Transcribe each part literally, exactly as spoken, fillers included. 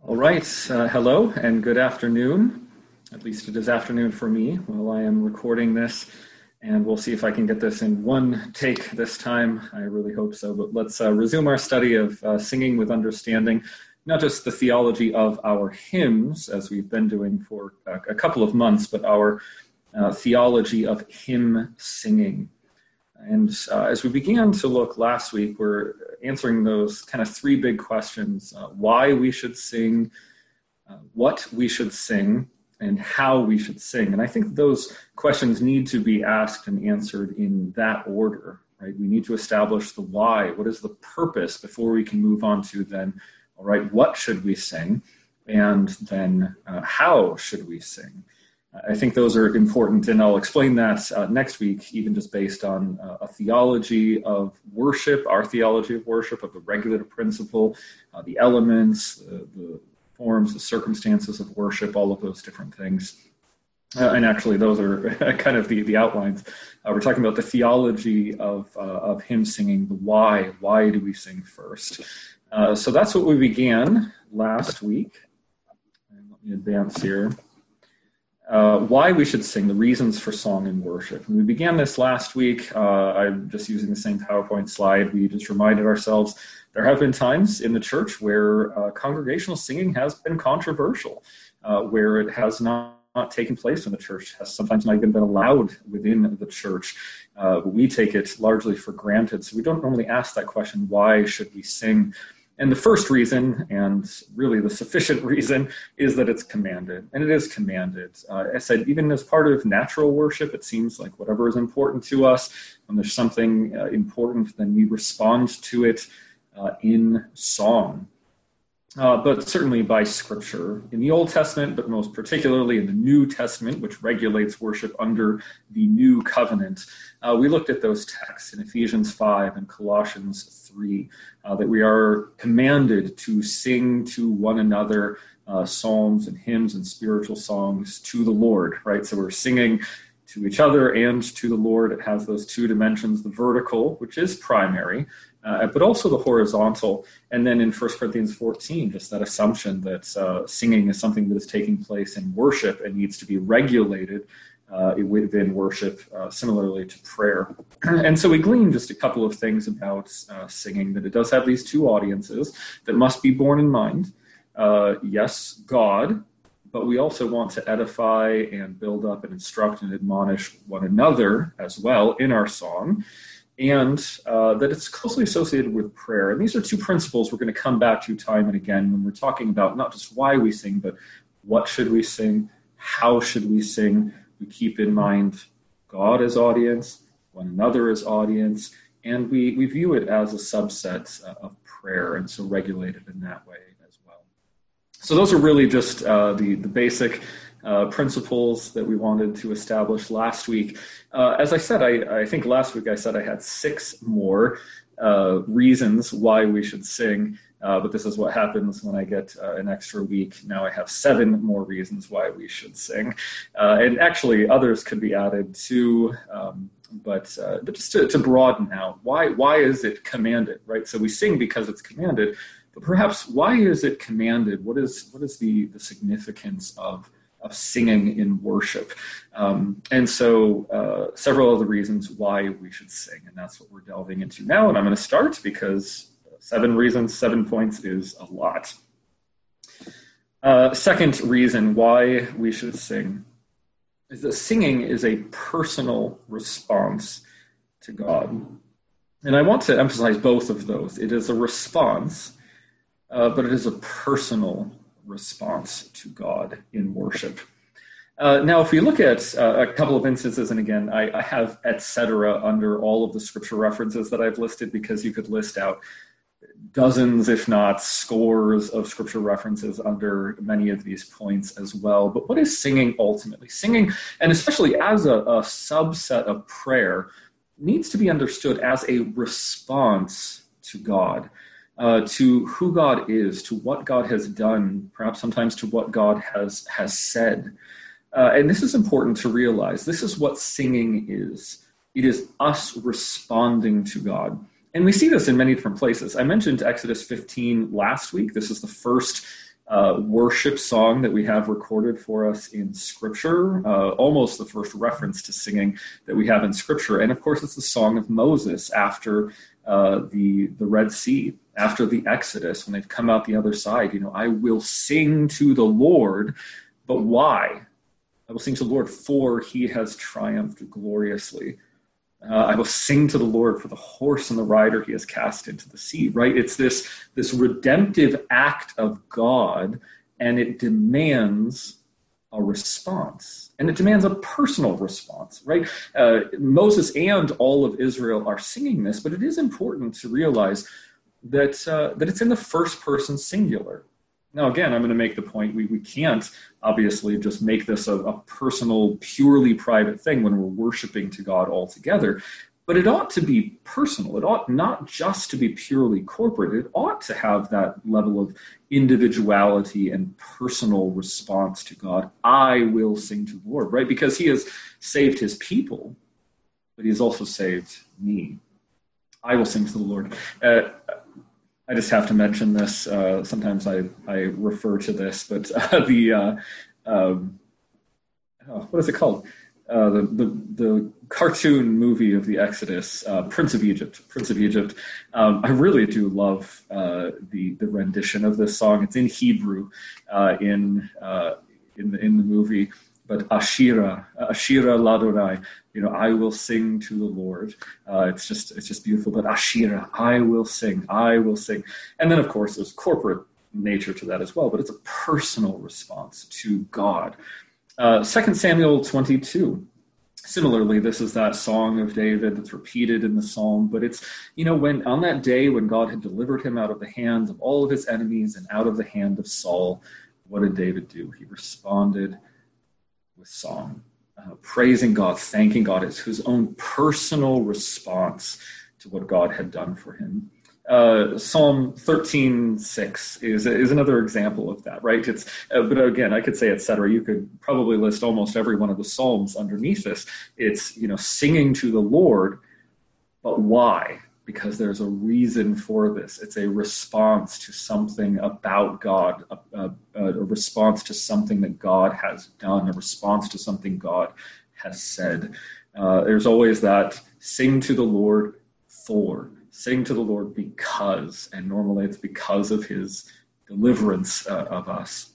All right, uh, hello and good afternoon. At least it is afternoon for me while I am recording this, and we'll see if I can get this in one take this time. I really hope so, but let's uh, resume our study of uh, singing with understanding, not just the theology of our hymns, as we've been doing for a, a couple of months, but our uh, theology of hymn singing. And uh, as we began to look last week, we're answering those kind of three big questions: uh, why we should sing, uh, what we should sing, and how we should sing. And I think those questions need to be asked and answered in that order, right? We need to establish the why. What is the purpose before we can move on to then, all right, what should we sing? And then uh, how should we sing? I think those are important, and I'll explain that uh, next week, even just based on uh, a theology of worship, our theology of worship, of the regulative principle, uh, the elements, the, the forms, the circumstances of worship, all of those different things. Uh, and actually, those are kind of the, the outlines. Uh, we're talking about the theology of, uh, of hymn singing, the why. Why do we sing first? Uh, so that's what we began last week. And let me advance here. Uh, why we should sing, the reasons for song and worship. And we began this last week. Uh, I'm just using the same PowerPoint slide. We just reminded ourselves there have been times in the church where uh, congregational singing has been controversial, uh, where it has not, not taken place in the church, has sometimes not even been allowed within the church. Uh, we take it largely for granted. So we don't normally ask that question, why should we sing? And the first reason, and really the sufficient reason, is that it's commanded. And it is commanded. Uh, I said, even as part of natural worship, it seems like whatever is important to us, when there's something uh, important, then we respond to it uh, in song. Uh, but certainly by Scripture in the Old Testament, but most particularly in the New Testament, which regulates worship under the New Covenant. Uh, we looked at those texts in Ephesians five and Colossians three, uh, that we are commanded to sing to one another uh, psalms and hymns and spiritual songs to the Lord, right? So we're singing to each other and to the Lord. It has those two dimensions, the vertical, which is primary, uh, but also the horizontal. And then in First Corinthians fourteen, just that assumption that uh, singing is something that is taking place in worship and needs to be regulated uh, within worship, uh, similarly to prayer. And so we glean just a couple of things about uh, singing, that it does have these two audiences that must be borne in mind. Uh, yes, God, but we also want to edify and build up and instruct and admonish one another as well in our song, and uh, that it's closely associated with prayer. And these are two principles we're going to come back to time and again when we're talking about not just why we sing, but what should we sing, how should we sing. We keep in mind God as audience, one another as audience, and we, we view it as a subset uh, of prayer, and so regulated in that way. So those are really just uh, the, the basic uh, principles that we wanted to establish last week. Uh, as I said, I, I think last week I said I had six more uh, reasons why we should sing, uh, but this is what happens when I get uh, an extra week. Now I have seven more reasons why we should sing. Uh, and actually others could be added too, um, but, uh, but just to, to broaden out, why, why is it commanded, right? So we sing because it's commanded. But perhaps why is it commanded? What is what is the, the significance of, of singing in worship? Um, and so uh, several of the reasons why we should sing, and that's what we're delving into now. And I'm going to start because seven reasons, seven points is a lot. Uh, second reason why we should sing is that singing is a personal response to God. And I want to emphasize both of those. It is a response, Uh, but it is a personal response to God in worship. Uh, now, if we look at uh, a couple of instances, and again, I, I have et cetera under all of the scripture references that I've listed, because you could list out dozens, if not scores, of scripture references under many of these points as well. But what is singing ultimately? Singing, and especially as a, a subset of prayer, needs to be understood as a response to God. Uh, to who God is, to what God has done, perhaps sometimes to what God has has said. Uh, and this is important to realize. This is what singing is. It is us responding to God. And we see this in many different places. I mentioned Exodus fifteen last week. This is the first uh, worship song that we have recorded for us in Scripture, uh, almost the first reference to singing that we have in Scripture. And of course, it's the Song of Moses after uh, the, the Red Sea, after the Exodus, when they've come out the other side. You know, I will sing to the Lord, but why? I will sing to the Lord, for he has triumphed gloriously. Uh, I will sing to the Lord for the horse and the rider he has cast into the sea, right? It's this, this redemptive act of God, and it demands a response. And it demands a personal response, right? Uh, Moses and all of Israel are singing this, but it is important to realize that, uh, that it's in the first person singular. Now, again, I'm going to make the point, we, we can't obviously just make this a, a personal, purely private thing when we're worshiping to God altogether, but it ought to be personal. It ought not just to be purely corporate. It ought to have that level of individuality and personal response to God. I will sing to the Lord, right? Because he has saved his people, but he has also saved me. I will sing to the Lord. Uh, I just have to mention this. Uh, sometimes I, I refer to this, but uh, the, uh, um, oh, what is it called? Uh, the, the the cartoon movie of the Exodus, uh, Prince of Egypt. Prince of Egypt. Um, I really do love uh, the the rendition of this song. It's in Hebrew uh, in uh, in the in the movie. But Ashira, Ashira Ladonai, you know, I will sing to the Lord. Uh, it's just, it's just beautiful. But Ashira, I will sing, I will sing. And then, of course, there's corporate nature to that as well. But it's a personal response to God. Uh, Second Samuel twenty-two. Similarly, this is that song of David that's repeated in the psalm. But it's, you know, when on that day when God had delivered him out of the hands of all of his enemies and out of the hand of Saul, what did David do? He responded with song, uh, praising God, thanking God. It's his own personal response to what God had done for him. Uh, Psalm thirteen six is is another example of that, right? It's uh, but again, I could say et cetera. You could probably list almost every one of the psalms underneath this. It's, you know, singing to the Lord, but why? Because there's a reason for this. It's a response to something about God, a, a, a response to something that God has done, a response to something God has said. Uh, there's always that sing to the Lord for, sing to the Lord because, and normally it's because of his deliverance uh, of us.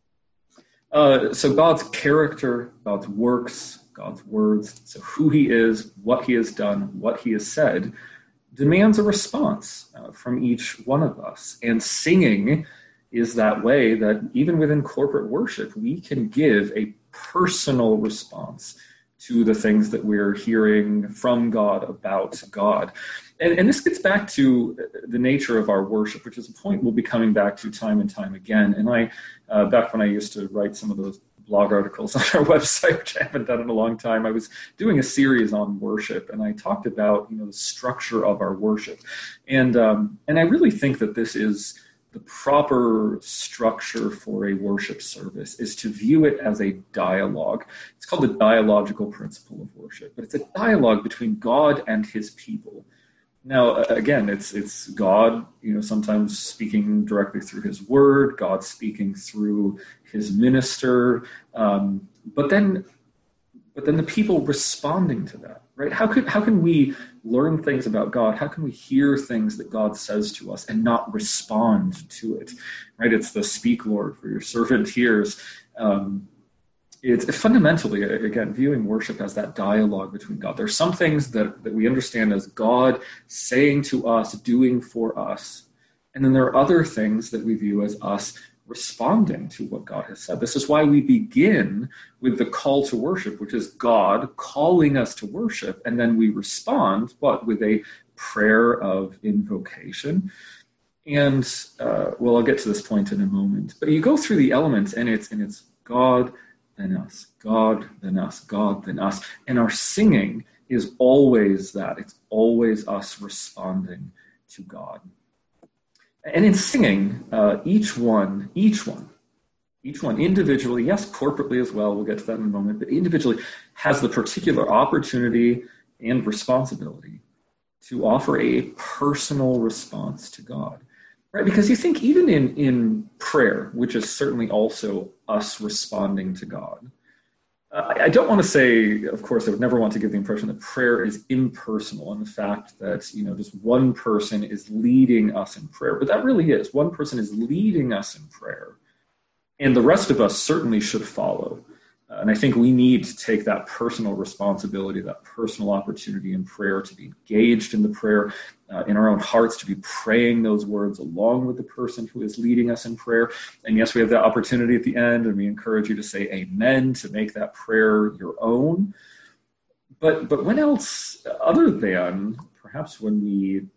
Uh, so God's character, God's works, God's words, so who he is, what he has done, what he has said, demands a response uh, from each one of us. And singing is that way that even within corporate worship, we can give a personal response to the things that we're hearing from God, about God. And, and this gets back to the nature of our worship, which is a point we'll be coming back to time and time again. And I, uh, back when I used to write some of those blog articles on our website, which I haven't done in a long time, I was doing a series on worship, and I talked about, you know, the structure of our worship. And um, and I really think that this is the proper structure for a worship service, is to view it as a dialogue. It's called the dialogical principle of worship, but it's a dialogue between God and his people. Now, again, it's it's God, you know, sometimes speaking directly through his word, God speaking through his minister, um, but then, but then the people responding to that, right? How could how can we learn things about God? How can we hear things that God says to us and not respond to it, right? It's the speak, Lord, for your servant hears. Um, It's fundamentally, again, viewing worship as that dialogue between God. There's some things that, that we understand as God saying to us, doing for us. And then there are other things that we view as us responding to what God has said. This is why we begin with the call to worship, which is God calling us to worship. And then we respond, what, with a prayer of invocation. And, uh, well, I'll get to this point in a moment. But you go through the elements, and it's and it's God, then us, God, then us, God, then us. And our singing is always that. It's always us responding to God. And in singing, uh, each one, each one, each one individually, yes, corporately as well, we'll get to that in a moment, but individually has the particular opportunity and responsibility to offer a personal response to God. Right, because you think even in, in prayer, which is certainly also us responding to God, uh, I don't want to say, of course, I would never want to give the impression that prayer is impersonal and the fact that, you know, just one person is leading us in prayer, but that really is. One person is leading us in prayer, and the rest of us certainly should follow. Uh, and I think we need to take that personal responsibility, that personal opportunity in prayer to be engaged in the prayer, uh, in our own hearts, to be praying those words along with the person who is leading us in prayer. And yes, we have that opportunity at the end, and we encourage you to say amen, to make that prayer your own. But, but when else, other than perhaps when we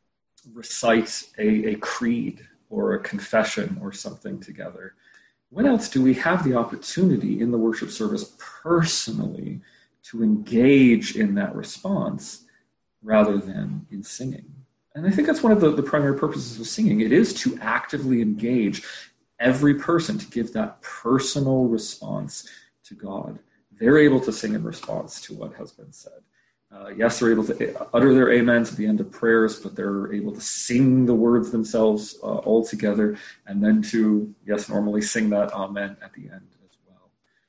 recite a, a creed or a confession or something together, when else do we have the opportunity in the worship service personally to engage in that response rather than in singing? And I think that's one of the, the primary purposes of singing. It is to actively engage every person to give that personal response to God. They're able to sing in response to what has been said. Uh, yes, they're able to utter their amens at the end of prayers, but they're able to sing the words themselves uh, all together, and then to, yes, normally sing that amen at the end as well.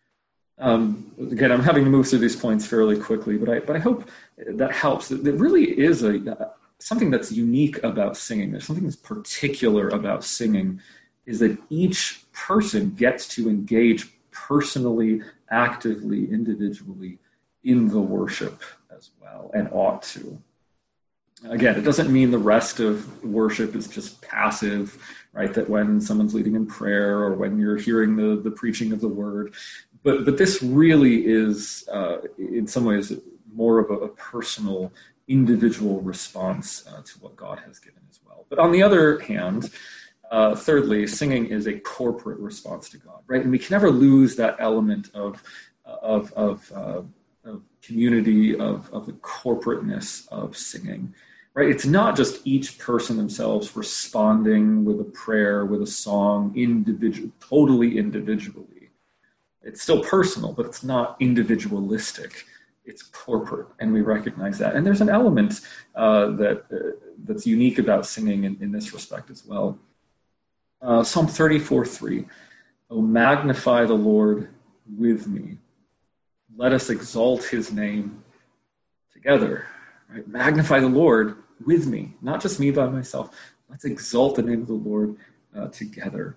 Um, again, I'm having to move through these points fairly quickly, but I but I hope that helps. There really is a something that's unique about singing. There's something that's particular about singing, is that each person gets to engage personally, actively, individually in the worship as well, and ought to. Again, it doesn't mean the rest of worship is just passive, right? That when someone's leading in prayer or when you're hearing the, the preaching of the word, but but this really is, uh, in some ways, more of a, a personal, individual response uh, to what God has given as well. But on the other hand, uh, thirdly, singing is a corporate response to God, right? And we can never lose that element of of of uh, of community, of, of the corporateness of singing, right? It's not just each person themselves responding with a prayer, with a song, individual, totally individually. It's still personal, but it's not individualistic. It's corporate, and we recognize that. And there's an element uh, that uh, that's unique about singing in, in this respect as well. Uh, Psalm thirty-four three, "Oh, magnify the Lord with me. Let us exalt his name together." Right? Magnify the Lord with me, not just me by myself. Let's exalt the name of the Lord uh, together.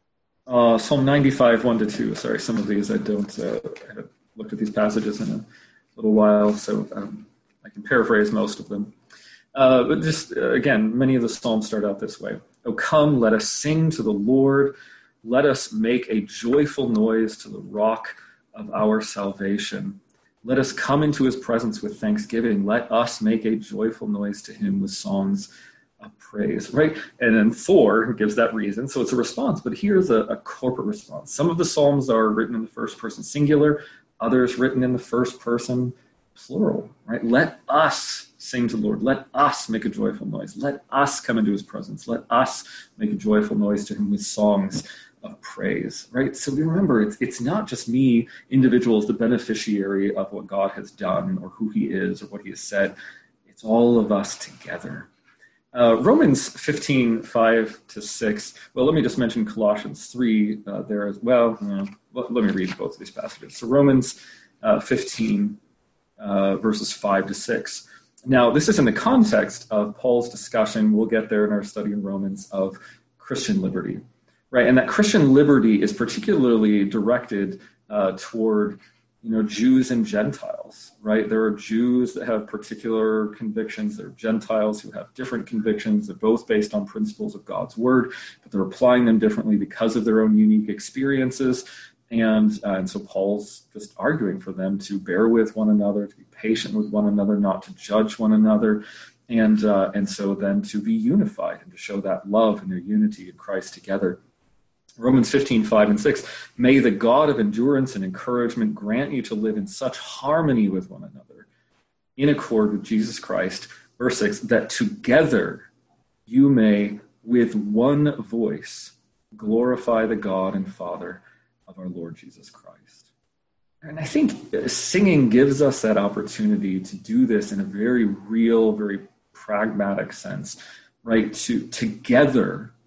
Uh, Psalm ninety-five, one to two. Sorry, some of these I don't, uh, I haven't looked at these passages in a little while, so um, I can paraphrase most of them. Uh, but just, uh, again, many of the Psalms start out this way. "O come, let us sing to the Lord. Let us make a joyful noise to the rock of our salvation. Let us come into his presence with thanksgiving. Let us make a joyful noise to him with songs of praise," right? And then four gives that reason. So it's a response, but here's a, a corporate response. Some of the Psalms are written in the first person singular, others written in the first person plural, right? Let us sing to the Lord. Let us make a joyful noise. Let us come into his presence. Let us make a joyful noise to him with songs of praise, right? So we remember, it's it's not just me, individual, as the beneficiary of what God has done or who he is or what he has said. It's all of us together. Uh, Romans fifteen, five to six. Well, let me just mention Colossians three uh, there as well. Uh, let, let me read both of these passages. So Romans uh, fifteen, uh, verses five to six. Now, this is in the context of Paul's discussion, we'll get there in our study in Romans, of Christian liberty. Right, and that Christian liberty is particularly directed uh, toward, you know, Jews and Gentiles. Right, there are Jews that have particular convictions. There are Gentiles who have different convictions. They're both based on principles of God's word, but they're applying them differently because of their own unique experiences. And uh, and so Paul's just arguing for them to bear with one another, to be patient with one another, not to judge one another. And uh, and so then to be unified and to show that love and their unity in Christ together. Romans fifteen, five and six, "May the God of endurance and encouragement grant you to live in such harmony with one another, in accord with Jesus Christ," verse six, "that together you may with one voice glorify the God and Father of our Lord Jesus Christ." And I think singing gives us that opportunity to do this in a very real, very pragmatic sense, right? To together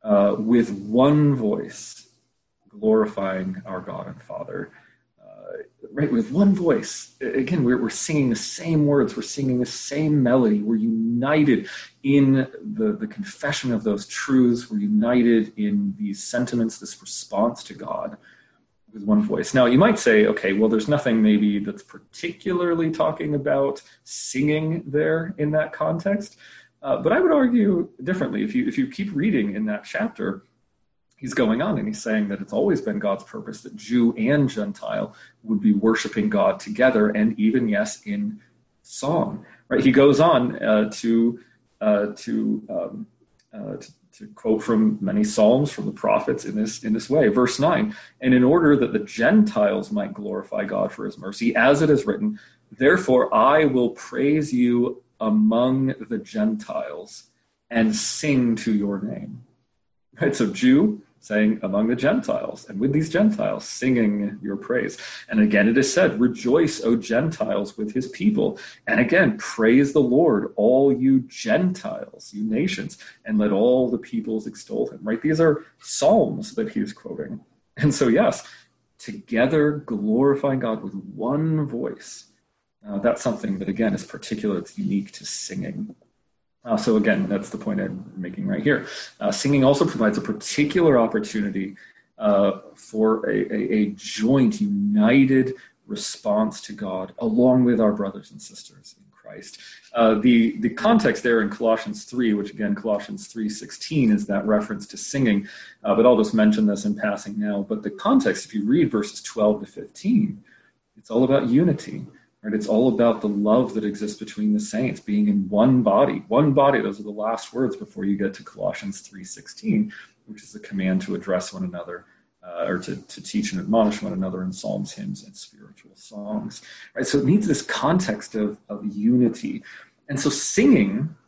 uh, with one voice, glorifying our God and Father. Uh, right, with one voice. Again, we're, we're singing the same words, we're singing the same melody, we're united in the, the confession of those truths, we're united in these sentiments, this response to God with one voice. Now, you might say, okay, well, there's nothing maybe that's particularly talking about singing there in that context, uh, but I would argue differently. If you if you keep reading in that chapter, he's going on and he's saying that it's always been God's purpose that Jew and Gentile would be worshiping God together, and even, yes, in song. Right? He goes on uh, to uh, to, um, uh, to to quote from many psalms from the prophets in this in this way. Verse nine, and in order that the Gentiles might glorify God for his mercy, as it is written, therefore I will praise you among the Gentiles and sing to your name. Right? So Jew saying among the Gentiles, and with these Gentiles singing your praise. And again, it is said, rejoice, O Gentiles, with his people. And again, praise the Lord, all you Gentiles, you nations, and let all the peoples extol him. Right? These are psalms that he is quoting. And so, yes, together glorifying God with one voice. Uh, that's something that, again, is particular, it's unique to singing. Uh, so again, that's the point I'm making right here. Uh, singing also provides a particular opportunity uh, for a, a, a joint, united response to God, along with our brothers and sisters in Christ. Uh, the, the context there in Colossians three, which again, Colossians three sixteen is that reference to singing, uh, but I'll just mention this in passing now. But the context, if you read verses twelve to fifteen, it's all about unity. Right? It's all about the love that exists between the saints, being in one body. One body, those are the last words before you get to Colossians three sixteen, which is the command to address one another, uh, or to, to teach and admonish one another in psalms, hymns, and spiritual songs. Right? So it needs this context of, of unity. And so singing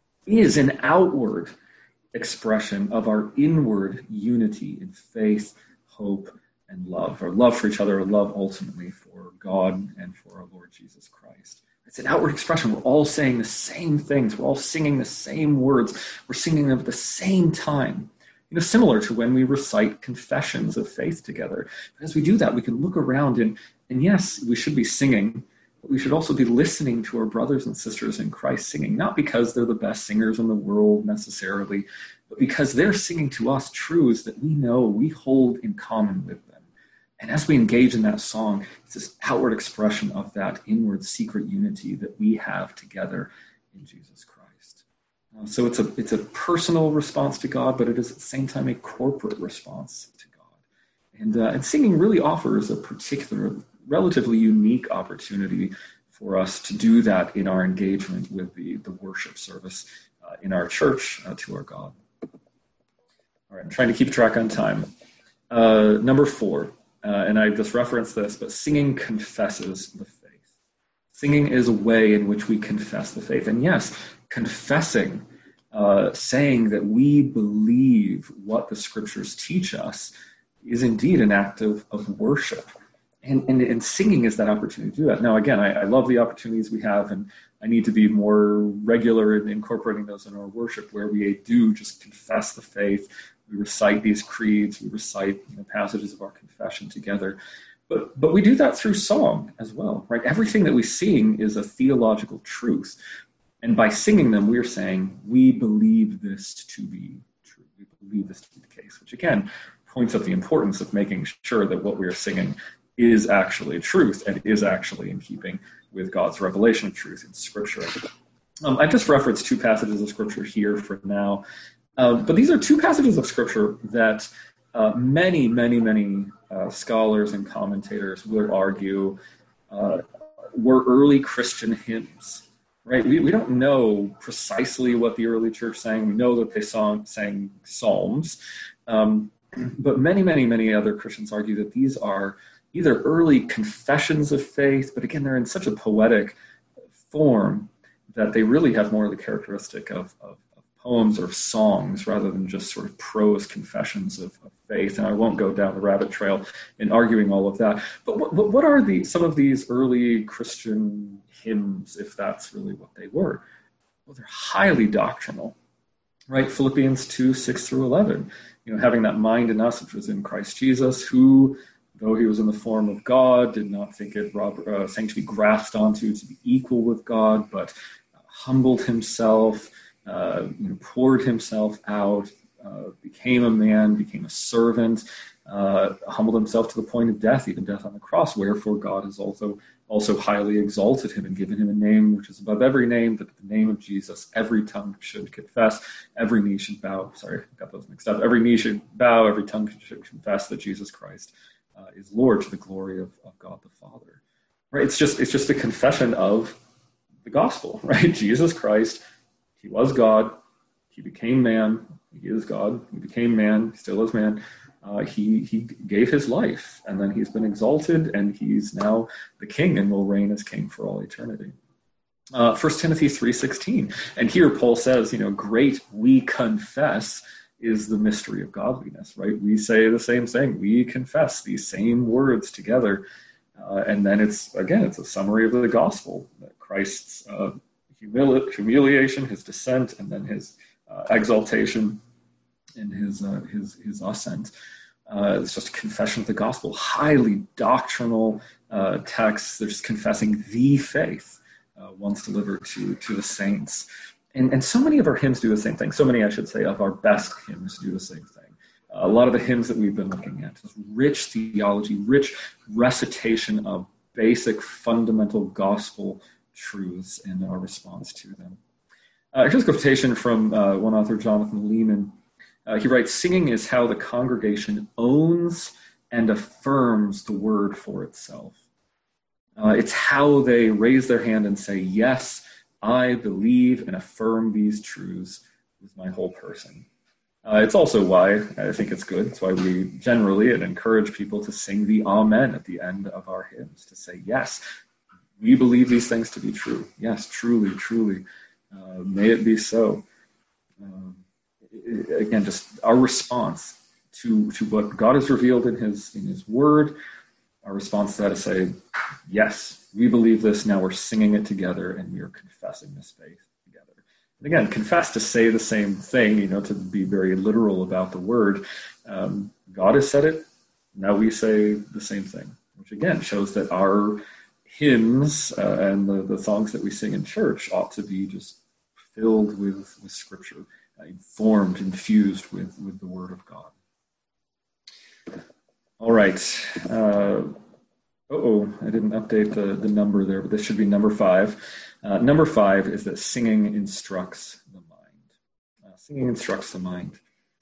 is an outward expression of our inward unity in faith, hope, and love, or love for each other, or love ultimately for God and for our Lord Jesus Christ. It's an outward expression. We're all saying the same things. We're all singing the same words. We're singing them at the same time. You know, similar to when we recite confessions of faith together. But as we do that, we can look around and, and yes, we should be singing, but we should also be listening to our brothers and sisters in Christ singing, not because they're the best singers in the world necessarily, but because they're singing to us truths that we know we hold in common with them. And as we engage in that song, it's this outward expression of that inward secret unity that we have together in Jesus Christ. Uh, so it's a it's a personal response to God, but it is at the same time a corporate response to God. And, uh, and singing really offers a particular, relatively unique opportunity for us to do that in our engagement with the, the worship service uh, in our church uh, to our God. All right, I'm trying to keep track on time. Uh, number four. Uh, and I just referenced this, but singing confesses the faith. Singing is a way in which we confess the faith. And yes, confessing, uh, saying that we believe what the scriptures teach us is indeed an act of, of worship. And, and, and singing is that opportunity to do that. Now, again, I, I love the opportunities we have, and I need to be more regular in incorporating those in our worship, where we do just confess the faith. We recite these creeds, we recite you know, passages of our confession together. But but we do that through song as well, right? Everything that we sing is a theological truth. And by singing them, we're saying, we believe this to be true. We believe this to be the case, which again points out the importance of making sure that what we are singing is actually truth and is actually in keeping with God's revelation of truth in Scripture. Um, I just referenced two passages of Scripture here for now. Uh, but these are two passages of Scripture that uh, many, many, many uh, scholars and commentators would argue uh, were early Christian hymns, right? We, we don't know precisely what the early church sang. We know that they sang, sang psalms. Um, but many, many, many other Christians argue that these are either early confessions of faith, but again, they're in such a poetic form that they really have more of the characteristic of, of poems or songs rather than just sort of prose confessions of, of faith. And I won't go down the rabbit trail in arguing all of that. But what, what are the some of these early Christian hymns, if that's really what they were? Well, they're highly doctrinal. right? Philippians two, six through eleven, you know, having that mind in us, which was in Christ Jesus, who, though he was in the form of God, did not think it uh, saying to be grasped onto to be equal with God, but uh, humbled himself, uh, you know, poured himself out, uh, became a man, became a servant, uh, humbled himself to the point of death, even death on the cross. Wherefore God has also also highly exalted him and given him a name which is above every name, that at the name of Jesus every tongue should confess, every knee should bow. Sorry, I got those mixed up. Every knee should bow, every tongue should confess that Jesus Christ uh, is Lord, to the glory of, of God the Father. Right? It's just it's just a confession of the gospel, right? Jesus Christ, he was God, he became man, he is God, he became man, he still is man. Uh, he he gave his life, and then he's been exalted, and he's now the king and will reign as king for all eternity. Uh, First Timothy three sixteen, and here Paul says, you know, great we confess is the mystery of godliness, right? We say the same thing. We confess these same words together, uh, and then it's, again, it's a summary of the gospel, that Christ's uh, humili- humiliation, his descent, and then his uh, exaltation, in his uh, his his ascent. Uh, it's just a confession of the gospel, highly doctrinal uh, texts. They're just confessing the faith uh, once delivered to to the saints. And and so many of our hymns do the same thing. So many, I should say, of our best hymns do the same thing. Uh, a lot of the hymns that we've been looking at, just rich theology, rich recitation of basic fundamental gospel truths in our response to them. Uh, here's a quotation from uh, one author, Jonathan Leeman. Uh, he writes, singing is how the congregation owns and affirms the word for itself. Uh, it's how they raise their hand and say, yes, I believe and affirm these truths with my whole person. Uh, it's also why I think it's good. It's why we generally encourage people to sing the Amen at the end of our hymns, to say, yes, we believe these things to be true. Yes, truly, truly, uh, may it be so. Um, Again, just our response to, to what God has revealed in his in his word, our response to that is say, yes, we believe this, now we're singing it together and we are confessing this faith together. And again, confess to say the same thing, you know, to be very literal about the word. Um, God has said it, now we say the same thing, which again shows that our hymns uh, and the, the songs that we sing in church ought to be just filled with, with scripture. Uh, informed, infused with, with the Word of God. All right. Uh, oh, I didn't update the, the number there, but this should be number five. Uh, number five is that singing instructs the mind. Uh, singing instructs the mind.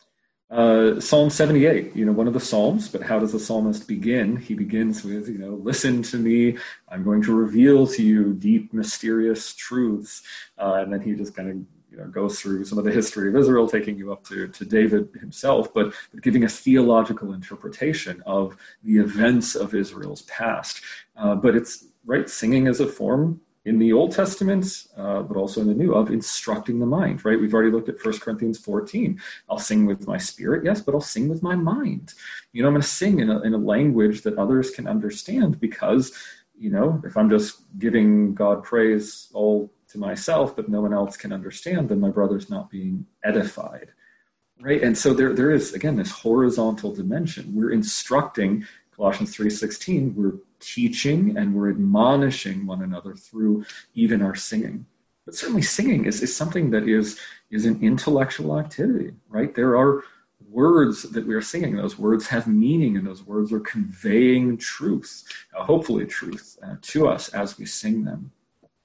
Uh, Psalm seventy-eight, you know, one of the Psalms, but how does the psalmist begin? He begins with, you know, listen to me, I'm going to reveal to you deep, mysterious truths. Uh, and then he just kind of You know, goes through some of the history of Israel, taking you up to, to David himself, but, but giving a theological interpretation of the events of Israel's past. Uh, but it's, right, singing as a form in the Old Testament, uh, but also in the New, of instructing the mind, right? We've already looked at First Corinthians fourteen. I'll sing with my spirit, yes, but I'll sing with my mind. You know, I'm going to sing in a, in a language that others can understand because, you know, if I'm just giving God praise all to myself, but no one else can understand, then my brother's not being edified, right? And so there, there is, again, this horizontal dimension. We're instructing, Colossians three sixteen, we're teaching and we're admonishing one another through even our singing. But certainly singing is, is something that is, is an intellectual activity, right? There are words that we are singing. Those words have meaning, and those words are conveying truth, uh, hopefully truth, uh, to us as we sing them.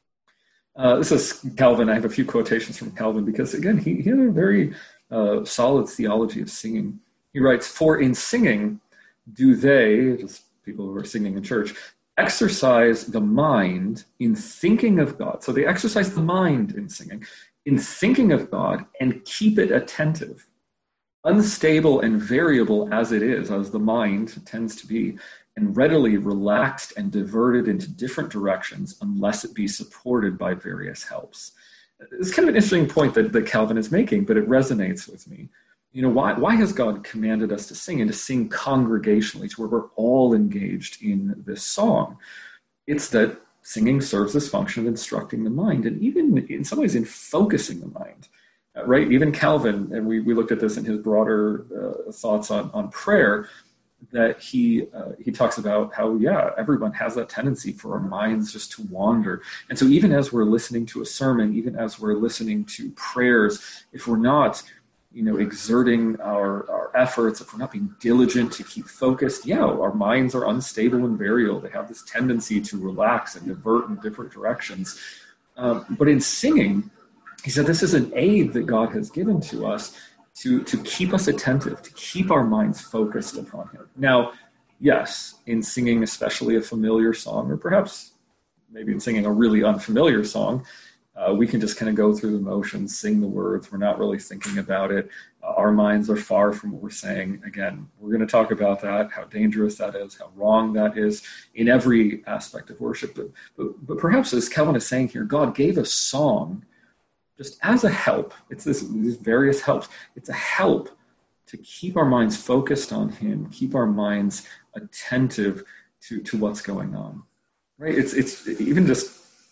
Uh, this is Calvin. I have a few quotations from Calvin because, again, he, he had a very uh, solid theology of singing. He writes, for in singing do they, just people who are singing in church, exercise the mind in thinking of God. So they exercise the mind in singing, in thinking of God, and keep it attentive. Unstable and variable as it is, as the mind tends to be, and readily relaxed and diverted into different directions unless it be supported by various helps. It's kind of an interesting point that, that Calvin is making, but it resonates with me. You know, why, why has God commanded us to sing, and to sing congregationally, to where we're all engaged in this song? It's that singing serves this function of instructing the mind, and even in some ways in focusing the mind. uh, right? Even Calvin, and we, we looked at this in his broader uh, thoughts on, on prayer, that he uh, he talks about how, yeah, everyone has that tendency for our minds just to wander. And so even as we're listening to a sermon, even as we're listening to prayers, if we're not, you know, exerting our, our efforts, if we're not being diligent to keep focused, yeah, our minds are unstable and variable. They have this tendency to relax and divert in different directions. Um, but in singing, he said this is an aid that God has given to us to, to keep us attentive, to keep our minds focused upon him. Now, yes, in singing especially a familiar song, or perhaps maybe in singing a really unfamiliar song, uh, we can just kind of go through the motions, sing the words. We're not really thinking about it. Uh, our minds are far from what we're saying. Again, we're going to talk about that, how dangerous that is, how wrong that is in every aspect of worship. But, but, but perhaps, as Calvin is saying here, God gave us song just as a help. It's this, these various helps. It's a help to keep our minds focused on him, keep our minds attentive to, to what's going on, right? It's, it's even just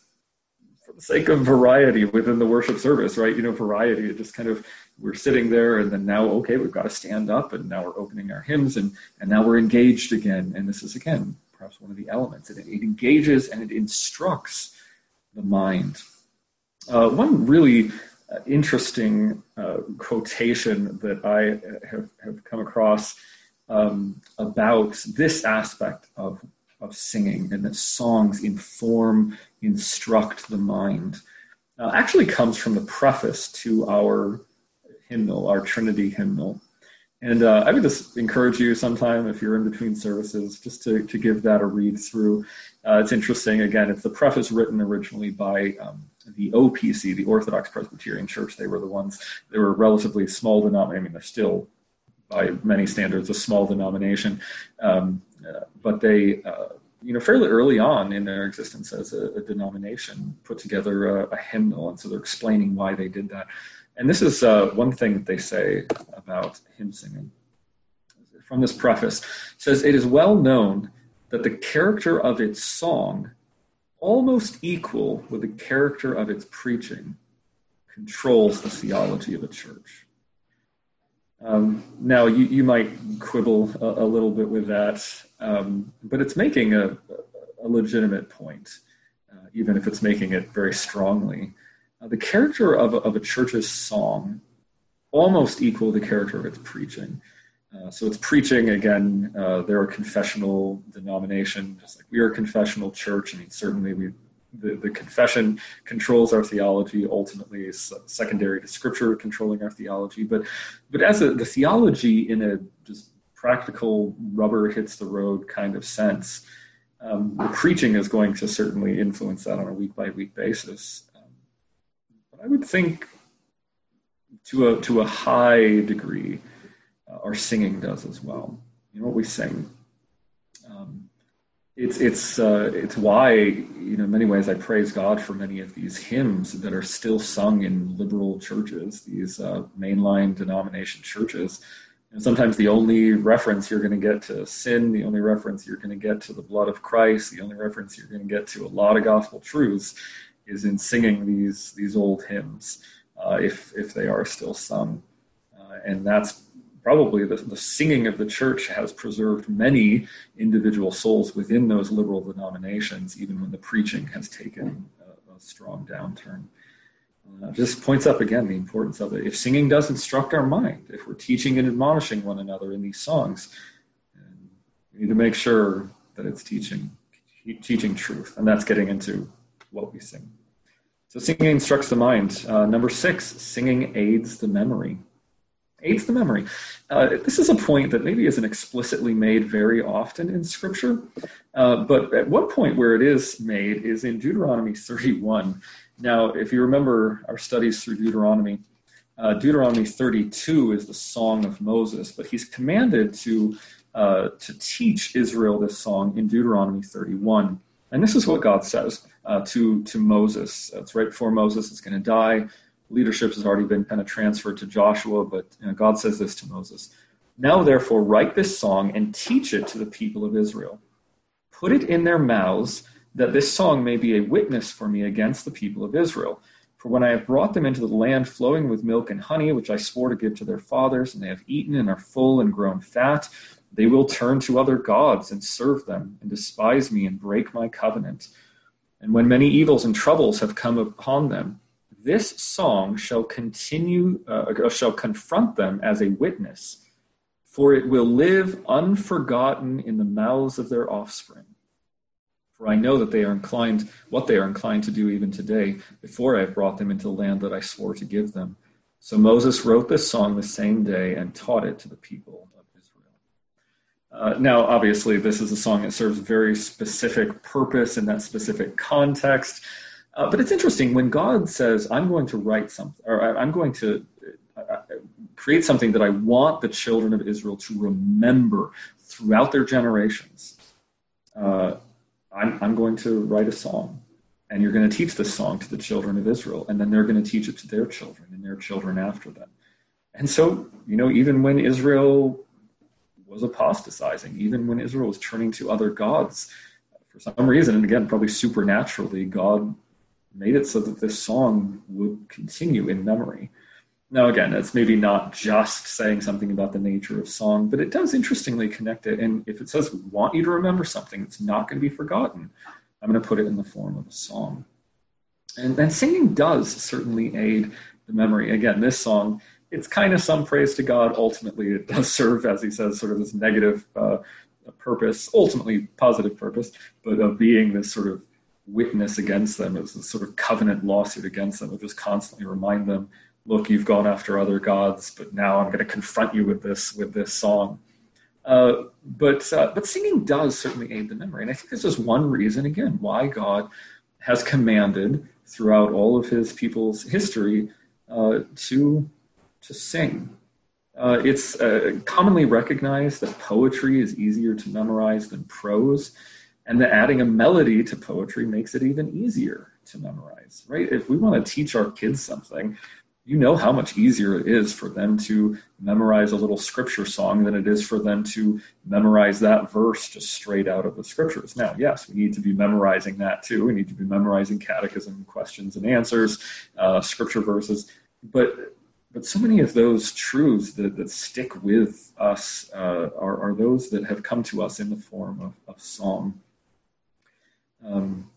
for the sake of variety within the worship service, right? You know, variety, it just kind of, we're sitting there and then now, okay, we've got to stand up and now we're opening our hymns and, and now we're engaged again. And this is, again, perhaps one of the elements. It, it engages and it instructs the mind. Uh, one really uh, interesting uh, quotation that I have, have come across um, about this aspect of, of singing, and that songs inform, instruct the mind, uh, actually comes from the preface to our hymnal, our Trinity hymnal. And uh, I would just encourage you sometime, if you're in between services, just to, to give that a read through. Uh, it's interesting. Again, it's the preface written originally by um, the O P C, the Orthodox Presbyterian Church. They were the ones, they were a relatively small denomination. I mean, they're still, by many standards, a small denomination. Um, uh, but they, uh, you know, fairly early on in their existence as a, a denomination, put together a, a hymnal. And so they're explaining why they did that. And this is uh, one thing that they say about hymn singing. From this preface, it says, "It is well known that the character of its song, almost equal with the character of its preaching, controls the theology of a church." Um, now, you, you might quibble a, a little bit with that, um, but it's making a, a legitimate point, uh, even if it's making it very strongly. Uh, the character of a, of a church's song almost equal the character of its preaching. Uh, so it's preaching, again, uh, they're a confessional denomination, just like we are a confessional church. I mean, certainly we, the, the confession controls our theology, ultimately is secondary to Scripture controlling our theology. But but as a, the theology in a just practical rubber hits the road kind of sense, um, the preaching is going to certainly influence that on a week-by-week basis. I would think to a to a high degree, uh, our singing does as well. You know what we sing. Um, it's it's uh, it's why, you know, in many ways I praise God for many of these hymns that are still sung in liberal churches, these uh, mainline denomination churches. And sometimes the only reference you're going to get to sin, the only reference you're going to get to the blood of Christ, the only reference you're going to get to a lot of gospel truths is in singing these these old hymns, uh, if if they are still sung. Uh, and that's probably the, the singing of the church has preserved many individual souls within those liberal denominations, even when the preaching has taken a, a strong downturn. Uh, just points up again the importance of it. If singing does instruct our mind, if we're teaching and admonishing one another in these songs, we need to make sure that it's teaching teaching truth, and that's getting into what we sing. So singing instructs the mind. Uh, number six, singing aids the memory. Aids the memory. Uh, this is a point that maybe isn't explicitly made very often in Scripture, uh, but at one point where it is made is in Deuteronomy thirty-one. Now, if you remember our studies through Deuteronomy, uh, Deuteronomy thirty-two is the Song of Moses, but he's commanded to uh, to teach Israel this song in Deuteronomy thirty-one. And this is what God says uh, to, to Moses. It's right before Moses is going to die. Leadership has already been kind of transferred to Joshua, but you know, God says this to Moses. "Now, therefore, write this song and teach it to the people of Israel. Put it in their mouths, that this song may be a witness for me against the people of Israel. For when I have brought them into the land flowing with milk and honey, which I swore to give to their fathers, and they have eaten and are full and grown fat, they will turn to other gods and serve them, and despise me and break my covenant. And when many evils and troubles have come upon them, this song shall continue, uh, shall confront them as a witness, for it will live unforgotten in the mouths of their offspring. For I know that they are inclined, what they are inclined to do even today, before I have brought them into the land that I swore to give them. So Moses wrote this song the same day and taught it to the people of Israel. Uh, now, obviously, this is a song that serves a very specific purpose in that specific context. Uh, but it's interesting when God says, I'm going to write something, or I'm going to uh, create something that I want the children of Israel to remember throughout their generations. Uh, I'm, I'm going to write a song, and you're going to teach this song to the children of Israel, and then they're going to teach it to their children and their children after them. And so, you know, even when Israel was apostatizing, even when Israel was turning to other gods, for some reason, and again, probably supernaturally, God made it so that this song would continue in memory. Now, again, it's maybe not just saying something about the nature of song, but it does interestingly connect it. And if it says, we want you to remember something, it's not going to be forgotten, I'm going to put it in the form of a song. And, and singing does certainly aid the memory. Again, this song, it's kind of some praise to God. Ultimately, it does serve, as he says, sort of this negative uh, purpose, ultimately positive purpose, but of being this sort of witness against them. It was this sort of covenant lawsuit against them. It just constantly remind them, look, you've gone after other gods, but now I'm going to confront you with this with this song. Uh, but uh, but singing does certainly aid the memory. And I think this is one reason, again, why God has commanded throughout all of his people's history uh, to, to sing. Uh, it's uh, commonly recognized that poetry is easier to memorize than prose, and that adding a melody to poetry makes it even easier to memorize, right? If we want to teach our kids something, you know how much easier it is for them to memorize a little scripture song than it is for them to memorize that verse just straight out of the scriptures. Now, yes, we need to be memorizing that too. We need to be memorizing catechism questions and answers, uh, scripture verses. But but so many of those truths that, that stick with us uh, are, are those that have come to us in the form of, of song. Um,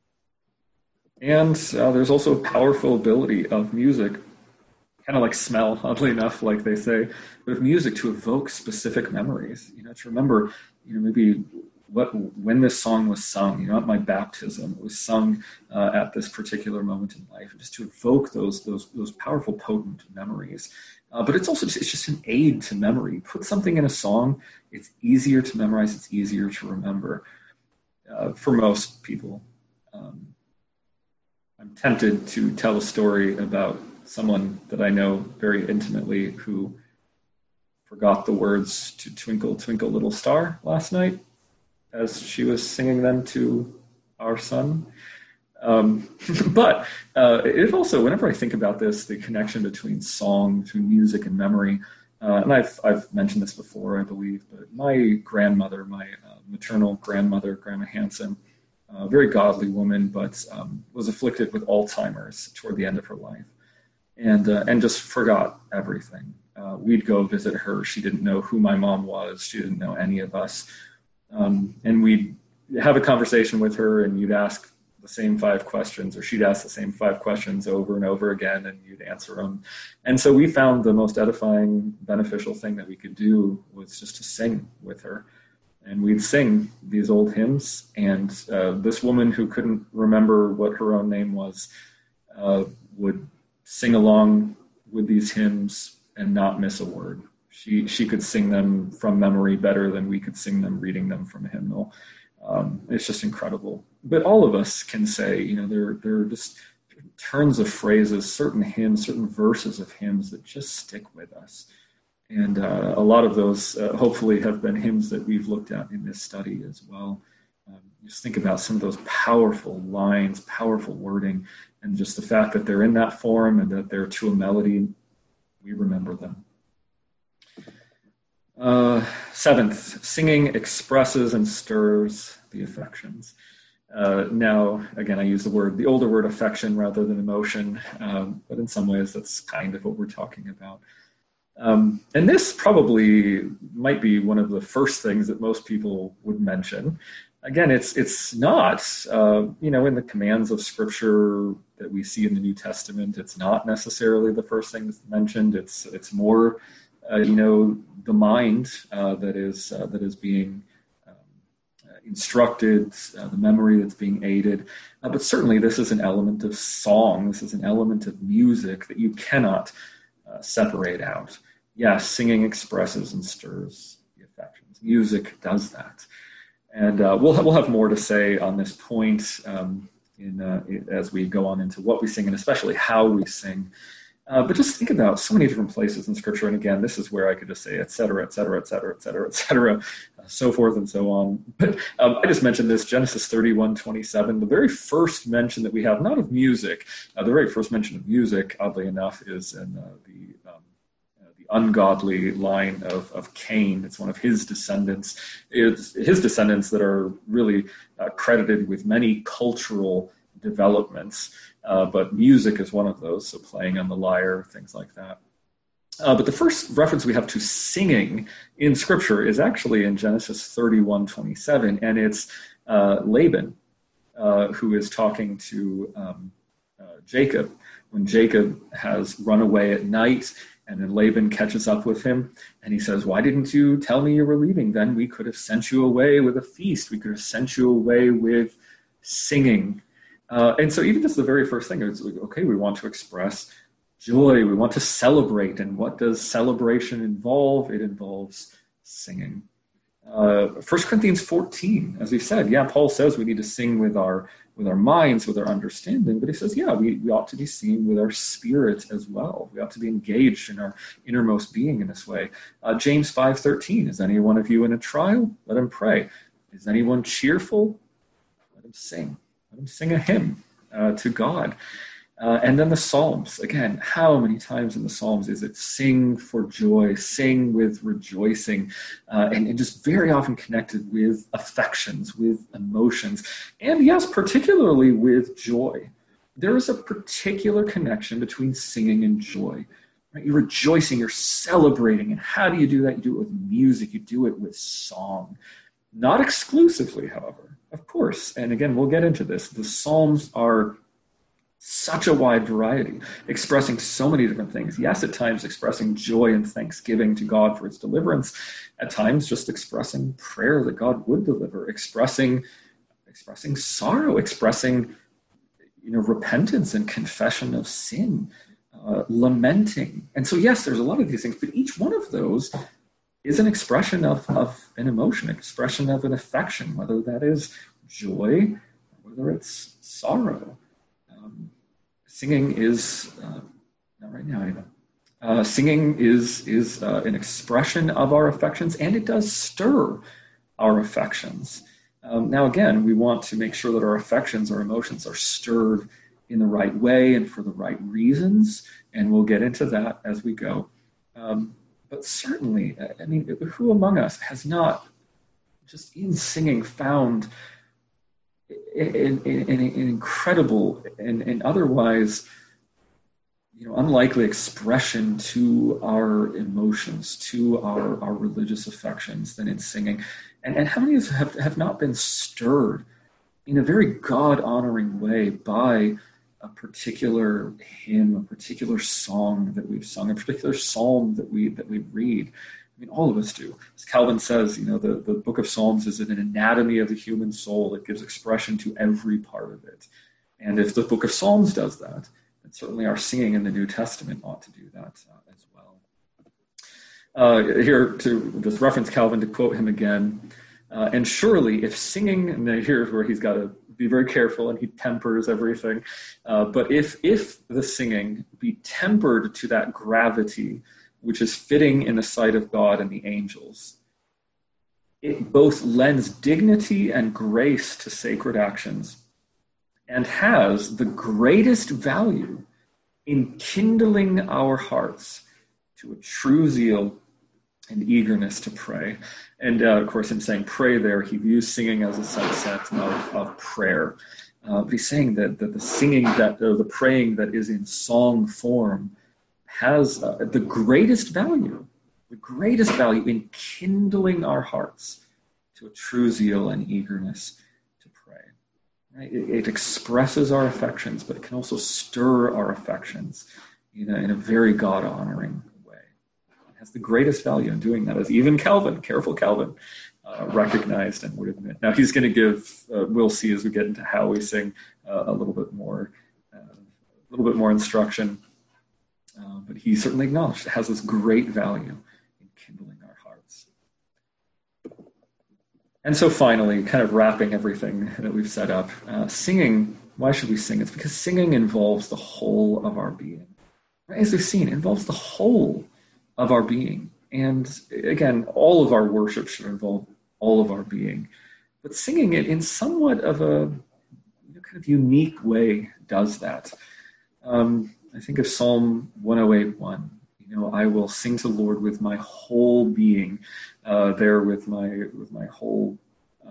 and uh, there's also a powerful ability of music, kind of like smell, oddly enough, like they say, but of music to evoke specific memories. You know, to remember, you know, maybe what when this song was sung. You know, at my baptism, it was sung uh, at this particular moment in life, just to evoke those those those powerful, potent memories. Uh, but it's also just, it's just an aid to memory. Put something in a song, it's easier to memorize. It's easier to remember uh, for most people. Um, I'm tempted to tell a story about someone that I know very intimately who forgot the words to Twinkle, Twinkle, Little Star last night as she was singing them to our son. Um, but uh, it also, whenever I think about this, the connection between song, between music and memory, uh, and I've, I've mentioned this before, I believe, but my grandmother, my uh, maternal grandmother, Grandma Hanson, a very godly woman, but um, was afflicted with Alzheimer's toward the end of her life. And uh, and just forgot everything. Uh, we'd go visit her. She didn't know who my mom was. She didn't know any of us. Um, and we'd have a conversation with her, and you'd ask the same five questions, or she'd ask the same five questions over and over again, and you'd answer them. And so we found the most edifying, beneficial thing that we could do was just to sing with her. And we'd sing these old hymns, and uh, this woman who couldn't remember what her own name was uh, would sing along with these hymns and not miss a word. She she could sing them from memory better than we could sing them reading them from a hymnal. Um, it's just incredible. But all of us can say, you know, there, there are just turns of phrases, certain hymns, certain verses of hymns that just stick with us. And uh, a lot of those uh, hopefully have been hymns that we've looked at in this study as well. Um, just think about some of those powerful lines, powerful wording, and just the fact that they're in that form and that they're to a melody, we remember them. Uh, seventh, singing expresses and stirs the affections. Uh, now, again, I use the word, the older word affection rather than emotion, um, but in some ways that's kind of what we're talking about. Um, and this probably might be one of the first things that most people would mention. Again, it's it's not, uh, you know, in the commands of Scripture that we see in the New Testament. It's not necessarily the first thing that's mentioned. It's it's more, uh, you know, the mind uh, that is uh, that is being um, uh, instructed, uh, the memory that's being aided. Uh, but certainly, this is an element of song. This is an element of music that you cannot uh, separate out. Yes, singing expresses and stirs the affections. Music does that. And uh, we'll, we'll have more to say on this point um, in, uh, as we go on into what we sing and especially how we sing. Uh, but just think about so many different places in Scripture. And again, this is where I could just say, et cetera, et cetera, et cetera, et cetera, et cetera, uh, so forth and so on. But um, I just mentioned this, Genesis thirty-one twenty-seven, the very first mention that we have, not of music, uh, the very first mention of music, oddly enough, is in uh, the um, ungodly line of, of Cain. It's one of his descendants. It's his descendants that are really uh, credited with many cultural developments, uh, but music is one of those, so playing on the lyre, things like that. Uh, but the first reference we have to singing in Scripture is actually in Genesis thirty-one twenty-seven, and it's uh, Laban uh, who is talking to um, uh, Jacob when Jacob has run away at night. And then Laban catches up with him and he says, why didn't you tell me you were leaving? Then we could have sent you away with a feast. We could have sent you away with singing. Uh, and so even just the very first thing, it's like, okay, we want to express joy. We want to celebrate. And what does celebration involve? It involves singing. Uh, First Corinthians fourteen, as we said, yeah, Paul says we need to sing with our with our minds, with our understanding, but he says, yeah, we, we ought to be singing with our spirit as well. We ought to be engaged in our innermost being in this way. Uh, James five thirteen, is any one of you in a trial? Let him pray. Is anyone cheerful? Let him sing. Let him sing a hymn uh, to God. Uh, and then the Psalms. Again, how many times in the Psalms is it sing for joy, sing with rejoicing, uh, and, and just very often connected with affections, with emotions, and yes, particularly with joy. There is a particular connection between singing and joy. Right? You're rejoicing, you're celebrating, and how do you do that? You do it with music, you do it with song. Not exclusively, however, of course, and again, we'll get into this. The Psalms are such a wide variety, expressing so many different things. Yes, at times expressing joy and thanksgiving to God for his deliverance. At times just expressing prayer that God would deliver, expressing expressing sorrow, expressing you know, repentance and confession of sin, uh, lamenting. And so, yes, there's a lot of these things, but each one of those is an expression of, of an emotion, expression of an affection, whether that is joy, or whether it's sorrow. Um, singing is, uh, not right now even, uh, singing is, is uh, an expression of our affections, and it does stir our affections. Um, now, again, we want to make sure that our affections, our emotions are stirred in the right way and for the right reasons, and we'll get into that as we go. Um, but certainly, I mean, who among us has not, just in singing, found an, an, an incredible and, and otherwise, you know, unlikely expression to our emotions, to our, our religious affections than in singing? And, and how many of us have, have not been stirred in a very God-honoring way by a particular hymn, a particular song that we've sung, a particular psalm that we that we read? I mean, all of us do. As Calvin says, you know, the, the book of Psalms is an anatomy of the human soul. It gives expression to every part of it. And if the book of Psalms does that, then certainly our singing in the New Testament ought to do that uh, as well. Uh, here, to just reference Calvin, to quote him again, uh, and surely if singing, and here's where he's got to be very careful and he tempers everything, uh, but if if the singing be tempered to that gravity which is fitting in the sight of God and the angels, it both lends dignity and grace to sacred actions and has the greatest value in kindling our hearts to a true zeal and eagerness to pray. And uh, of course, in saying pray there, he views singing as a subset of, of prayer. Uh, but he's saying that, that the singing, that or the praying that is in song form has uh, the greatest value, the greatest value in kindling our hearts to a true zeal and eagerness to pray. Right? It, it expresses our affections, but it can also stir our affections in a, in a very God-honoring way. It has the greatest value in doing that, as even Calvin, careful Calvin, uh, recognized and would admit. Now he's going to give, uh, we'll see as we get into how we sing, uh, a little bit more, uh, a little bit more instruction. Uh, but he certainly acknowledged it has this great value in kindling our hearts. And so finally, kind of wrapping everything that we've set up, uh, singing, why should we sing? It's because singing involves the whole of our being. Right? As we've seen, it involves the whole of our being. And again, all of our worship should involve all of our being. But singing it in somewhat of a you know, kind of unique way does that. Um, I think of Psalm one oh eight one. You know, I will sing to the Lord with my whole being. Uh, there with my with my whole uh,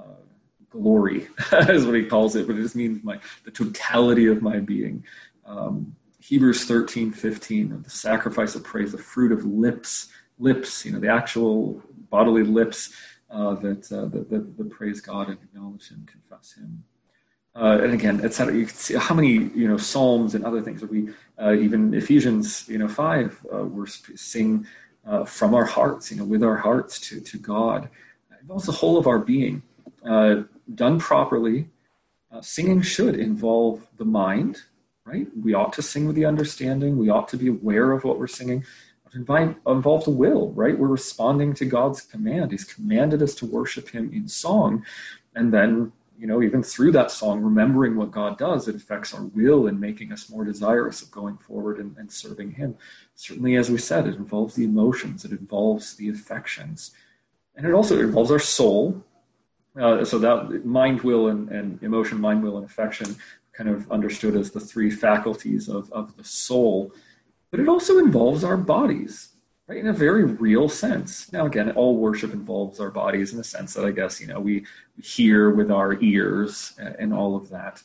glory is what he calls it, but it just means my the totality of my being. Um, Hebrews thirteen fifteen, the sacrifice of praise, the fruit of lips, lips. You know, the actual bodily lips uh, that, uh, that, that that praise God and acknowledge Him, confess Him. Uh, and again, it's how, you can see how many you know psalms and other things that we uh, even Ephesians you know five uh, we're sing uh, from our hearts, you know, with our hearts to to God. It involves the whole of our being. Uh, done properly, uh, singing should involve the mind. Right, we ought to sing with the understanding. We ought to be aware of what we're singing. It involve the will. Right, we're responding to God's command. He's commanded us to worship Him in song, and then. You know, even through that song, remembering what God does, it affects our will and making us more desirous of going forward and, and serving Him. Certainly, as we said, it involves the emotions, it involves the affections, and it also involves our soul. Uh, so that mind, will, and, and emotion, mind, will, and affection kind of understood as the three faculties of, of the soul. But it also involves our bodies. Right, in a very real sense. Now, again, all worship involves our bodies in the sense that I guess, you know, we hear with our ears and all of that.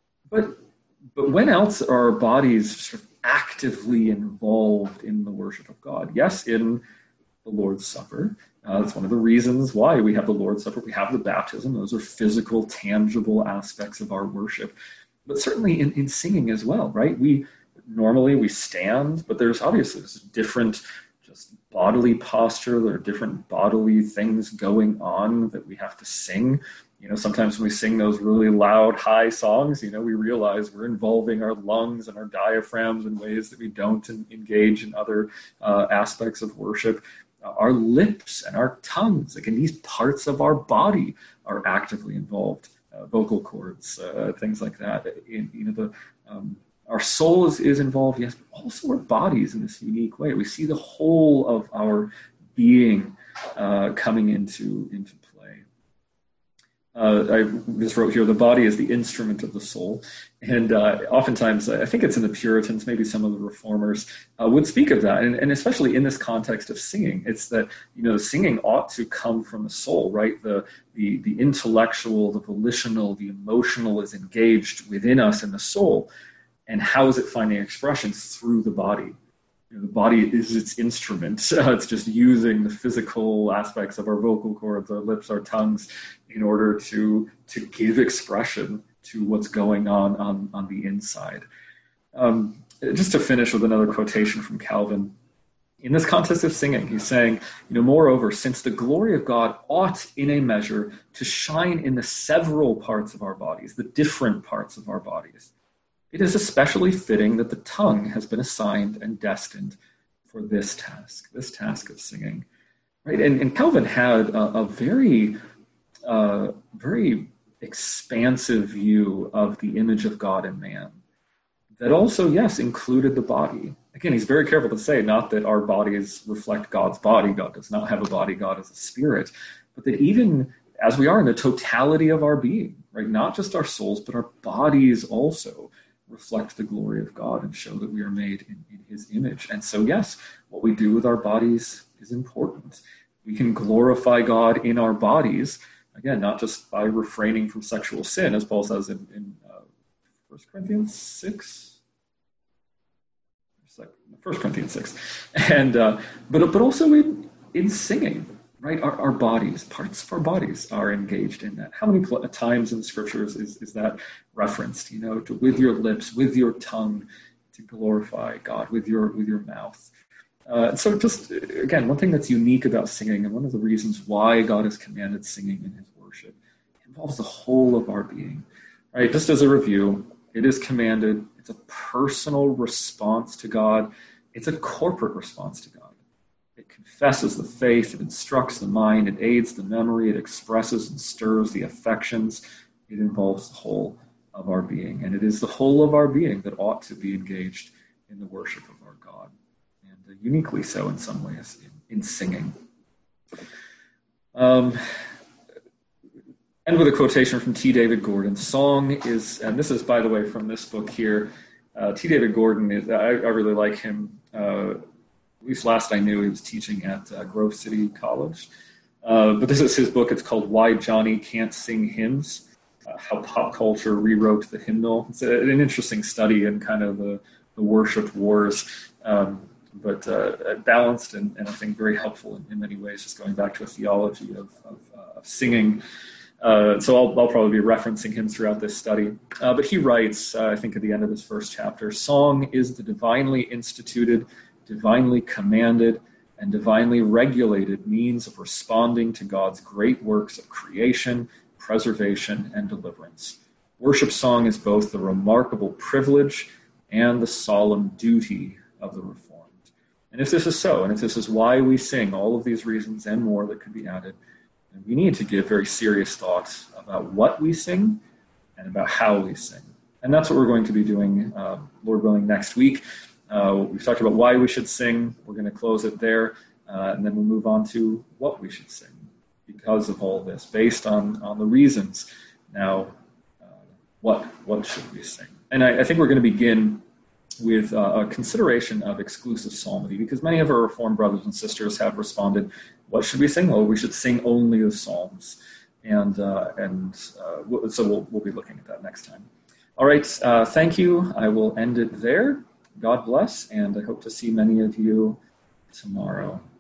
But but when else are our bodies sort of actively involved in the worship of God? Yes, in the Lord's Supper. Uh, that's one of the reasons why we have the Lord's Supper. We have the baptism. Those are physical, tangible aspects of our worship. But certainly in, in singing as well, right? We normally we stand, but there's obviously this different just bodily posture. There are different bodily things going on that we have to sing. You know, sometimes when we sing those really loud, high songs, you know, we realize we're involving our lungs and our diaphragms in ways that we don't in, engage in other uh, aspects of worship. Uh, our lips and our tongues, again, these parts of our body are actively involved. Uh, vocal cords, uh, things like that. In, you know, the um, Our soul is, is involved, yes, but also our bodies in this unique way. We see the whole of our being uh, coming into, into play. Uh, I just wrote here, the body is the instrument of the soul. And uh, oftentimes, I think it's in the Puritans, maybe some of the Reformers uh, would speak of that. And, and especially in this context of singing, it's that, you know, singing ought to come from the soul, right? The, the, the intellectual, the volitional, the emotional is engaged within us in the soul. And how is it finding expression? Through the body. You know, the body is its instrument. Uh, it's just using the physical aspects of our vocal cords, our lips, our tongues, in order to, to give expression to what's going on on, on the inside. Um, just to finish with another quotation from Calvin. In this context of singing, he's saying, you know, moreover, since the glory of God ought in a measure to shine in the several parts of our bodies, the different parts of our bodies, it is especially fitting that the tongue has been assigned and destined for this task, this task of singing, right? And, and Calvin had a, a very, uh, very expansive view of the image of God in man that also, yes, included the body. Again, he's very careful to say not that our bodies reflect God's body. God does not have a body. God is a spirit. But that even as we are in the totality of our being, right, not just our souls, but our bodies also reflect the glory of God and show that we are made in, in His image. And so, yes, what we do with our bodies is important. We can glorify God in our bodies, again, not just by refraining from sexual sin, as Paul says in, in uh, First Corinthians six. First Corinthians six. And, uh, but, but also in, in singing, right? Our, our bodies, parts of our bodies are engaged in that. How many pl- times in the scriptures is, is that referenced, you know, to, with your lips, with your tongue, to glorify God, with your, with your mouth. Uh, so just, again, one thing that's unique about singing, and one of the reasons why God has commanded singing in his worship, involves the whole of our being, right? Just as a review, it is commanded. It's a personal response to God. It's a corporate response to God. It confesses the faith. It instructs the mind. It aids the memory. It expresses and stirs the affections. It involves the whole of our being. And it is the whole of our being that ought to be engaged in the worship of our God. And uh, uniquely so in some ways in, in singing. Um, And with a quotation from T. David Gordon. Song is, and this is, by the way, from this book here. Uh, T. David Gordon, is, I, I really like him. Uh, at least last I knew, he was teaching at uh, Grove City College. Uh, but this is his book. It's called Why Johnny Can't Sing Hymns, uh, How Pop Culture Rewrote the Hymnal. It's a, an interesting study in kind of the, the worship wars, um, but uh, balanced and, and I think very helpful in, in many ways, just going back to a theology of, of, uh, of singing. Uh, so I'll, I'll probably be referencing him throughout this study. Uh, but he writes, uh, I think at the end of his first chapter, song is the divinely instituted, divinely commanded, and divinely regulated means of responding to God's great works of creation, preservation, and deliverance. Worship song is both the remarkable privilege and the solemn duty of the Reformed. And if this is so, and if this is why we sing, all of these reasons and more that could be added, and we need to give very serious thought about what we sing and about how we sing. And that's what we're going to be doing, uh, Lord willing, next week. Uh, we've talked about why we should sing. We're going to close it there, uh, and then we'll move on to what we should sing because of all this, based on, on the reasons. Now, uh, what what should we sing? And I, I think we're going to begin with uh, a consideration of exclusive psalmody, because many of our Reformed brothers and sisters have responded, what should we sing? Well, we should sing only the Psalms. And uh, and uh, so we'll, we'll be looking at that next time. All right, uh, thank you. I will end it there. God bless, and I hope to see many of you tomorrow.